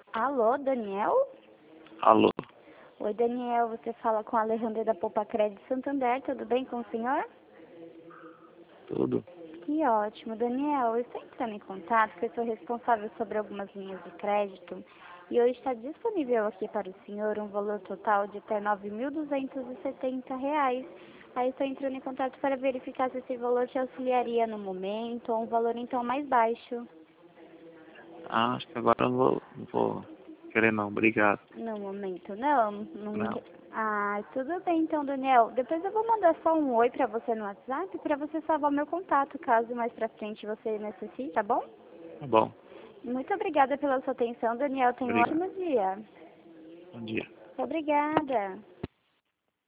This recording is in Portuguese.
Alô, Daniel? Alô, Oi, Daniel, você fala com a Alejandra da Poupa Crédito Santander, tudo bem com o senhor? tudo? Que ótimo, Daniel, eu estou entrando em contato porque eu sou responsável sobre algumas linhas de crédito e hoje está disponível aqui para o senhor um valor total de até R$ 9.270. Aí estou entrando em contato para verificar se esse valor te auxiliaria no momento ou um valor então mais baixo. Acho que agora eu não vou querer não, obrigado. No momento não, Não, Ah, tudo bem então, Daniel. Depois eu vou mandar só um oi pra você no WhatsApp para você salvar meu contato, caso mais pra frente você necessite, tá bom? tá bom, Muito obrigada pela sua atenção, Daniel. Tenha um obrigado. ótimo dia. Bom dia. Obrigada.